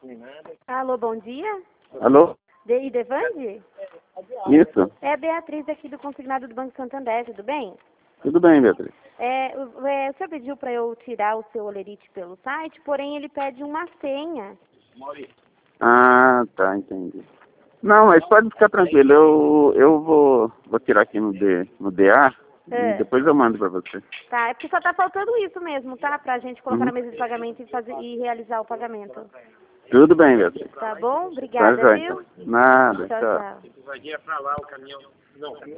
Alô, bom dia. Alô? DI Devande? Isso. É a Beatriz aqui do Consignado do Banco Santander, tudo bem? Tudo bem, Beatriz. O senhor pediu para eu tirar o seu olerite pelo site, porém ele pede uma senha. Ah, tá, entendi. Não, mas pode ficar tranquilo, eu vou tirar aqui no DA e depois eu mando pra você. Tá, é porque só tá faltando isso mesmo, tá? Pra gente colocar na Uhum. mesa de pagamento e realizar o pagamento. Tudo bem, Beatriz. Tá bom? Tá, Obrigada, já, viu? então. Nada, Tchau, tchau. tchau.